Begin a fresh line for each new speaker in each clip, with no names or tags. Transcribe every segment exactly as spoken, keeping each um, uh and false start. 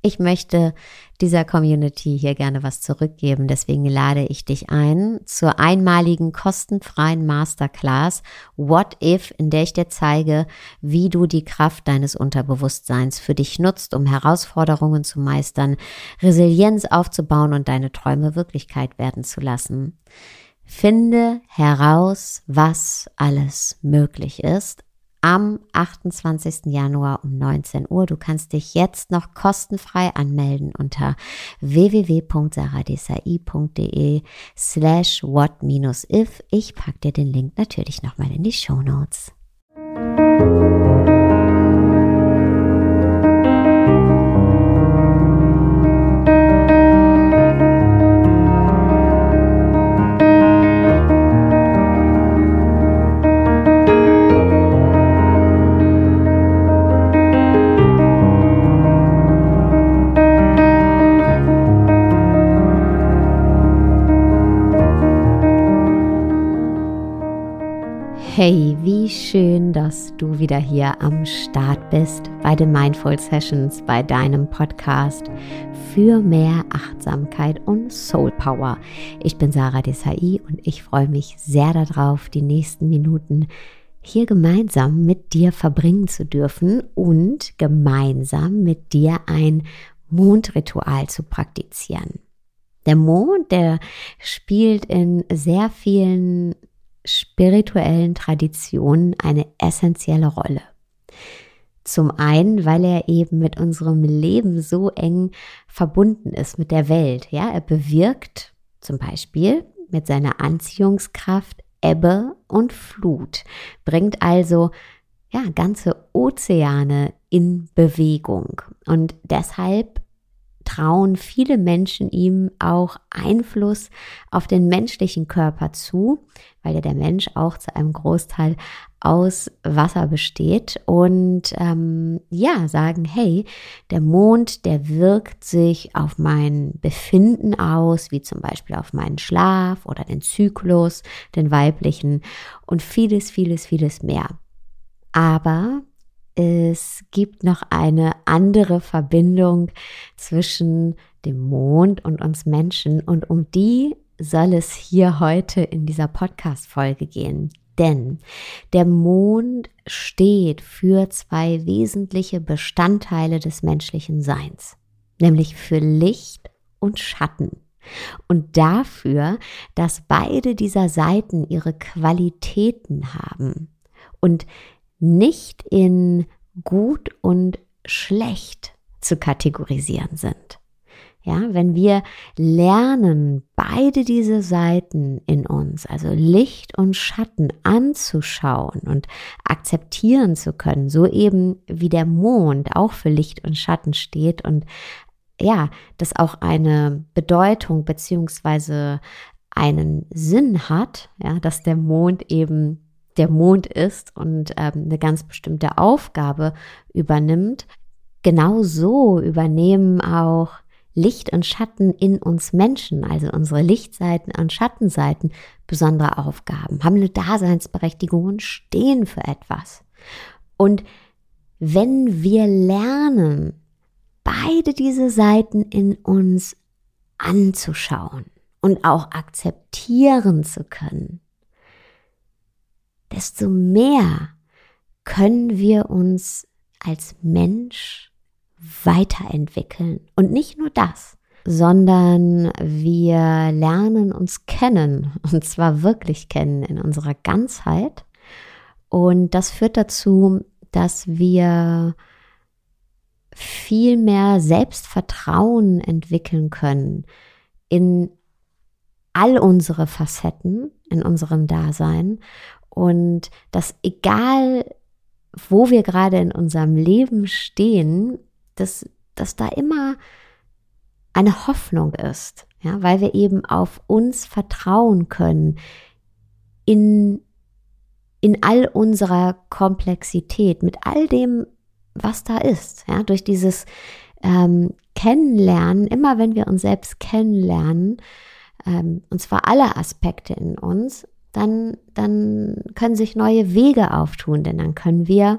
Ich möchte dieser Community hier gerne was zurückgeben, deswegen lade ich dich ein zur einmaligen kostenfreien Masterclass What If, in der ich dir zeige, wie du die Kraft deines Unterbewusstseins für dich nutzt, um Herausforderungen zu meistern, Resilienz aufzubauen und deine Träume Wirklichkeit werden zu lassen. Finde heraus, was alles möglich ist. Am achtundzwanzigsten Januar um neunzehn Uhr. Du kannst dich jetzt noch kostenfrei anmelden unter w w w punkt saradesai punkt de slash what minus if. Ich packe dir den Link natürlich nochmal in die Shownotes. Hey, wie schön, dass du wieder hier am Start bist bei den Mindful Sessions, bei deinem Podcast für mehr Achtsamkeit und Soul Power. Ich bin Sarah Desai und ich freue mich sehr darauf, die nächsten Minuten hier gemeinsam mit dir verbringen zu dürfen und gemeinsam mit dir ein Mondritual zu praktizieren. Der Mond, der spielt in sehr vielen spirituellen Traditionen eine essentielle Rolle. Zum einen, weil er eben mit unserem Leben so eng verbunden ist mit der Welt. Ja, er bewirkt zum Beispiel mit seiner Anziehungskraft Ebbe und Flut, bringt also ja ganze Ozeane in Bewegung und deshalb trauen viele Menschen ihm auch Einfluss auf den menschlichen Körper zu, weil ja der Mensch auch zu einem Großteil aus Wasser besteht und ähm, ja, sagen, hey, der Mond, der wirkt sich auf mein Befinden aus, wie zum Beispiel auf meinen Schlaf oder den Zyklus, den weiblichen und vieles, vieles, vieles mehr. Aber es gibt noch eine andere Verbindung zwischen dem Mond und uns Menschen und um die soll es hier heute in dieser Podcast-Folge gehen. Denn der Mond steht für zwei wesentliche Bestandteile des menschlichen Seins, nämlich für Licht und Schatten. Und dafür, dass beide dieser Seiten ihre Qualitäten haben und nicht in gut und schlecht zu kategorisieren sind. Ja, wenn wir lernen, beide diese Seiten in uns, also Licht und Schatten anzuschauen und akzeptieren zu können, so eben wie der Mond auch für Licht und Schatten steht und ja, das auch eine Bedeutung beziehungsweise einen Sinn hat, ja, dass der Mond eben der Mond ist und ähm, eine ganz bestimmte Aufgabe übernimmt. Genauso übernehmen auch Licht und Schatten in uns Menschen, also unsere Lichtseiten und Schattenseiten, besondere Aufgaben, haben eine Daseinsberechtigung und stehen für etwas. Und wenn wir lernen, beide diese Seiten in uns anzuschauen und auch akzeptieren zu können, desto mehr können wir uns als Mensch weiterentwickeln. Und nicht nur das, sondern wir lernen uns kennen, und zwar wirklich kennen in unserer Ganzheit. Und das führt dazu, dass wir viel mehr Selbstvertrauen entwickeln können in all unsere Facetten in unserem Dasein. Und dass egal, wo wir gerade in unserem Leben stehen, dass, dass da immer eine Hoffnung ist, ja, weil wir eben auf uns vertrauen können in, in all unserer Komplexität, mit all dem, was da ist, ja, durch dieses ähm, Kennenlernen, immer wenn wir uns selbst kennenlernen, ähm, und zwar alle Aspekte in uns, dann, dann können sich neue Wege auftun, denn dann können wir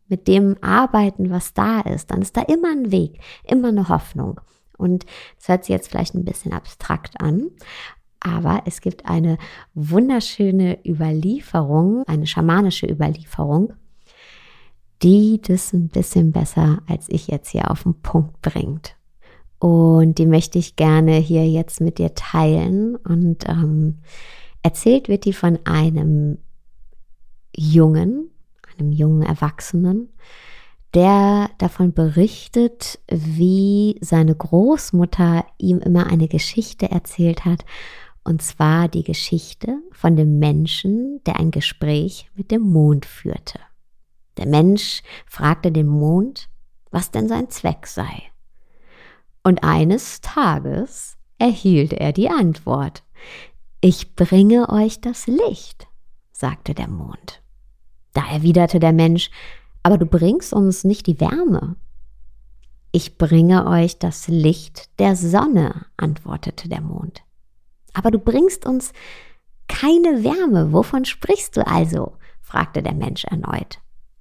mit dem arbeiten, was da ist, dann ist da immer ein Weg, immer eine Hoffnung. Und das hört sich jetzt vielleicht ein bisschen abstrakt an, aber es gibt eine wunderschöne Überlieferung, eine schamanische Überlieferung, die das ein bisschen besser als ich jetzt hier auf den Punkt bringt. Und die möchte ich gerne hier jetzt mit dir teilen. Und ähm, erzählt wird die von einem Jungen, einem jungen Erwachsenen, der davon berichtet, wie seine Großmutter ihm immer eine Geschichte erzählt hat. Und zwar die Geschichte von dem Menschen, der ein Gespräch mit dem Mond führte. Der Mensch fragte den Mond, was denn sein Zweck sei. Und eines Tages erhielt er die Antwort: Ich bringe euch das Licht, sagte der Mond. Da erwiderte der Mensch: Aber du bringst uns nicht die Wärme. Ich bringe euch das Licht der Sonne, antwortete der Mond. Aber du bringst uns keine Wärme. Wovon sprichst du also? Fragte der Mensch erneut.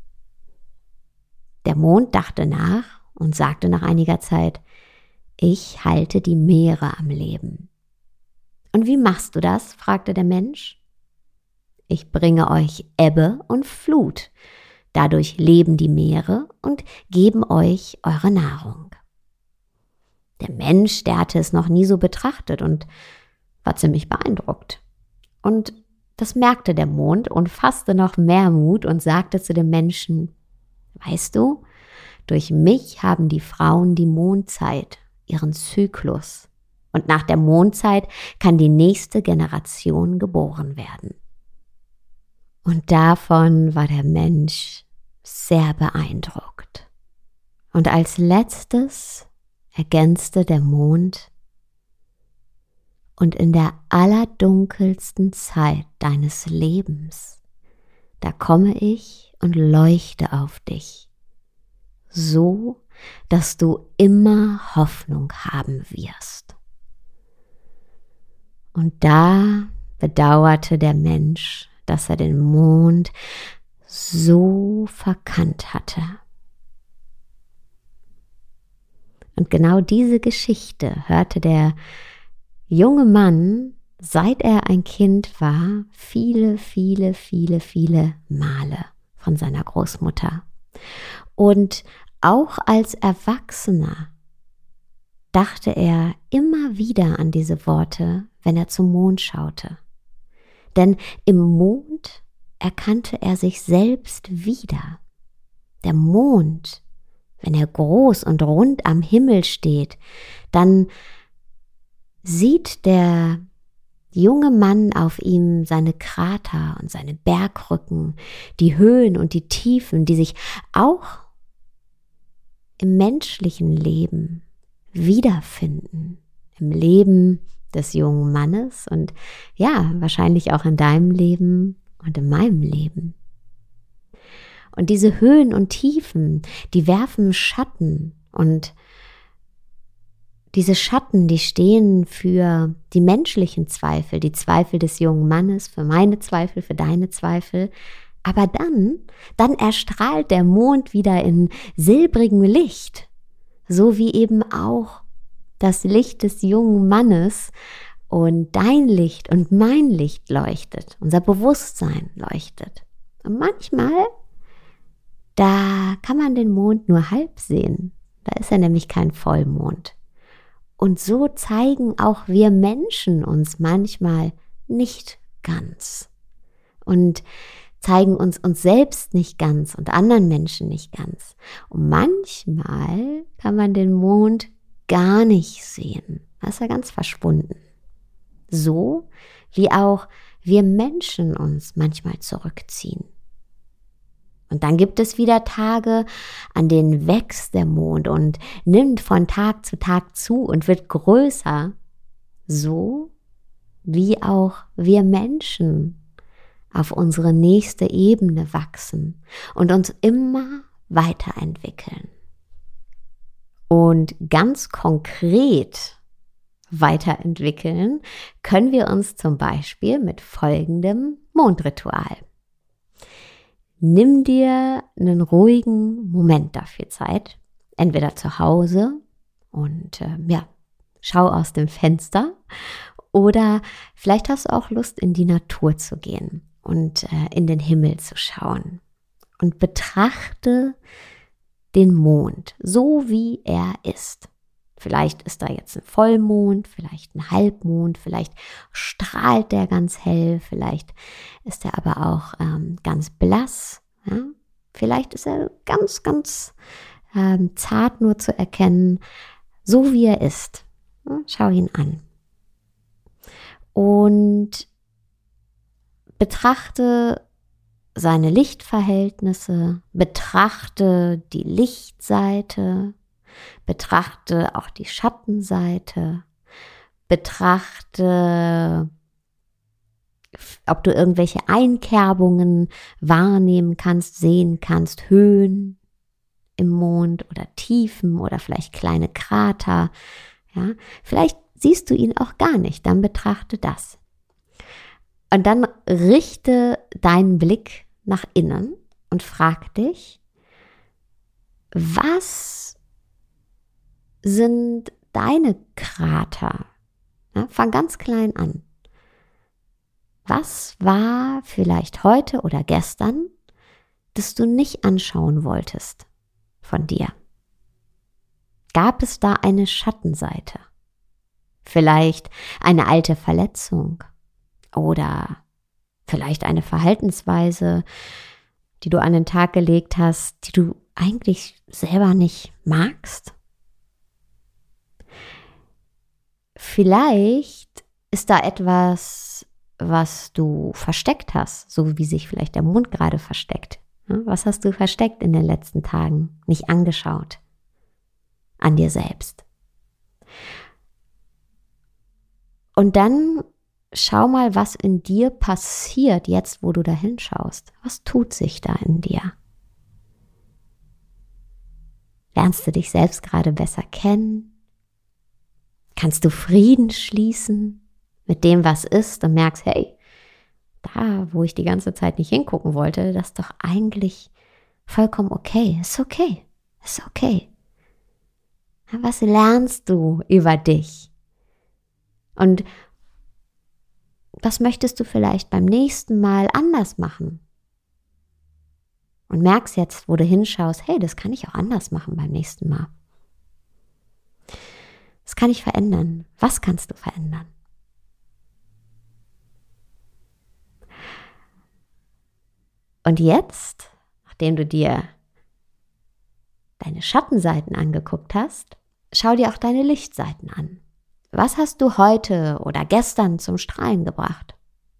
Der Mond dachte nach und sagte nach einiger Zeit: Ich halte die Meere am Leben. Und wie machst du das? Fragte der Mensch. Ich bringe euch Ebbe und Flut. Dadurch leben die Meere und geben euch eure Nahrung. Der Mensch, der hatte es noch nie so betrachtet und war ziemlich beeindruckt. Und das merkte der Mond und fasste noch mehr Mut und sagte zu dem Menschen: Weißt du, durch mich haben die Frauen die Mondzeit, ihren Zyklus. Und nach der Mondzeit kann die nächste Generation geboren werden. Und davon war der Mensch sehr beeindruckt. Und als letztes ergänzte der Mond: Und in der allerdunkelsten Zeit deines Lebens, da komme ich und leuchte auf dich, so dass du immer Hoffnung haben wirst. Und da bedauerte der Mensch, dass er den Mond so verkannt hatte. Und genau diese Geschichte hörte der junge Mann, seit er ein Kind war, viele, viele, viele, viele Male von seiner Großmutter. Und auch als Erwachsener dachte er immer wieder an diese Worte, wenn er zum Mond schaute. Denn im Mond erkannte er sich selbst wieder. Der Mond, wenn er groß und rund am Himmel steht, dann sieht der junge Mann auf ihm seine Krater und seine Bergrücken, die Höhen und die Tiefen, die sich auch im menschlichen Leben wiederfinden, im Leben des jungen Mannes und ja, wahrscheinlich auch in deinem Leben und in meinem Leben. Und diese Höhen und Tiefen, die werfen Schatten und diese Schatten, die stehen für die menschlichen Zweifel, die Zweifel des jungen Mannes, für meine Zweifel, für deine Zweifel. Aber dann, dann erstrahlt der Mond wieder in silbrigem Licht, so wie eben auch das Licht des jungen Mannes und dein Licht und mein Licht leuchtet, unser Bewusstsein leuchtet. Und manchmal, da kann man den Mond nur halb sehen, da ist er nämlich kein Vollmond. Und so zeigen auch wir Menschen uns manchmal nicht ganz und zeigen uns uns selbst nicht ganz und anderen Menschen nicht ganz. Und manchmal kann man den Mond gar nicht sehen, da ist er ganz verschwunden. So wie auch wir Menschen uns manchmal zurückziehen. Und dann gibt es wieder Tage, an denen wächst der Mond und nimmt von Tag zu Tag zu und wird größer, so wie auch wir Menschen auf unsere nächste Ebene wachsen und uns immer weiterentwickeln. Und ganz konkret weiterentwickeln können wir uns zum Beispiel mit folgendem Mondritual. nimm dir einen ruhigen Moment dafür Zeit, entweder zu Hause und äh, ja, schau aus dem Fenster oder vielleicht hast du auch Lust, in die Natur zu gehen und äh, in den Himmel zu schauen und betrachte den Mond, so wie er ist. Vielleicht ist da jetzt ein Vollmond, vielleicht ein Halbmond, vielleicht strahlt der ganz hell, vielleicht ist er aber auch ähm, ganz blass. Ja? Vielleicht ist er ganz, ganz ähm, zart nur zu erkennen, so wie er ist. Ja? Schau ihn an. Und betrachte seine Lichtverhältnisse, betrachte die Lichtseite, betrachte auch die Schattenseite, betrachte, ob du irgendwelche Einkerbungen wahrnehmen kannst, sehen kannst, Höhen im Mond oder Tiefen oder vielleicht kleine Krater. Ja, vielleicht siehst du ihn auch gar nicht, dann betrachte das. Und dann richte deinen Blick nach innen und frag dich, was sind deine Krater? Ja, fang ganz klein an. Was war vielleicht heute oder gestern, das du nicht anschauen wolltest von dir? Gab es da eine Schattenseite? Vielleicht eine alte Verletzung oder vielleicht eine Verhaltensweise, die du an den Tag gelegt hast, die du eigentlich selber nicht magst? Vielleicht ist da etwas, was du versteckt hast, so wie sich vielleicht der Mond gerade versteckt. Was hast du versteckt in den letzten Tagen, nicht angeschaut an dir selbst? Und dann schau mal, was in dir passiert, jetzt wo du da hinschaust. Was tut sich da in dir? Lernst du dich selbst gerade besser kennen? Kannst du Frieden schließen mit dem, was ist und merkst, hey, da, wo ich die ganze Zeit nicht hingucken wollte, das ist doch eigentlich vollkommen okay. Ist okay. Ist okay. Was lernst du über dich? Und was möchtest du vielleicht beim nächsten Mal anders machen? Und merkst jetzt, wo du hinschaust, hey, das kann ich auch anders machen beim nächsten Mal. Das kann ich verändern. Was kannst du verändern? Und jetzt, nachdem du dir deine Schattenseiten angeguckt hast, schau dir auch deine Lichtseiten an. Was hast du heute oder gestern zum Strahlen gebracht?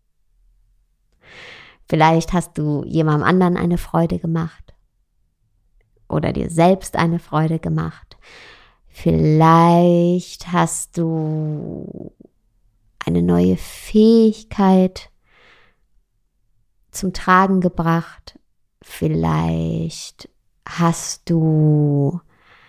Vielleicht hast du jemandem anderen eine Freude gemacht oder dir selbst eine Freude gemacht. Vielleicht hast du eine neue Fähigkeit zum Tragen gebracht. Vielleicht hast du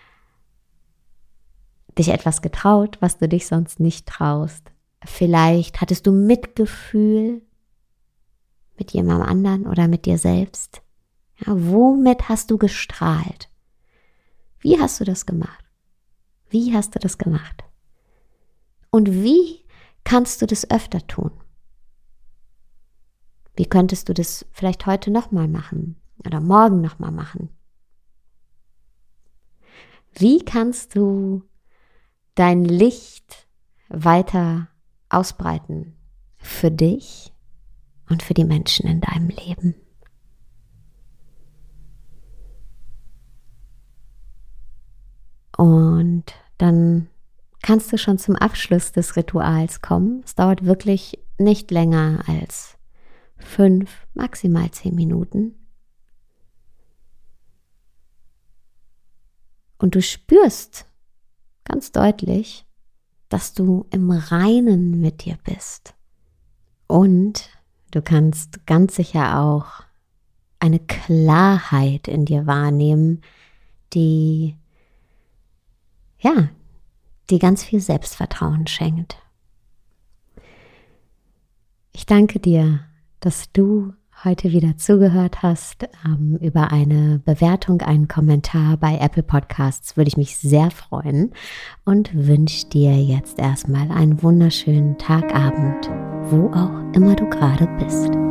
dich etwas getraut, was du dich sonst nicht traust. Vielleicht hattest du Mitgefühl mit jemandem anderen oder mit dir selbst. Ja, womit hast du gestrahlt? Wie hast du das gemacht? Wie hast du das gemacht? Und wie kannst du das öfter tun? Wie könntest du das vielleicht heute nochmal machen oder morgen nochmal machen? Wie kannst du dein Licht weiter ausbreiten für dich und für die Menschen in deinem Leben? Und dann kannst du schon zum Abschluss des Rituals kommen. Es dauert wirklich nicht länger als fünf, maximal zehn Minuten. Und du spürst ganz deutlich, dass du im Reinen mit dir bist. Und du kannst ganz sicher auch eine Klarheit in dir wahrnehmen, die, ja, die ganz viel Selbstvertrauen schenkt. Ich danke dir, dass du heute wieder zugehört hast. Ähm, über eine Bewertung, einen Kommentar bei Apple Podcasts würde ich mich sehr freuen und wünsche dir jetzt erstmal einen wunderschönen Tagabend, wo auch immer du gerade bist.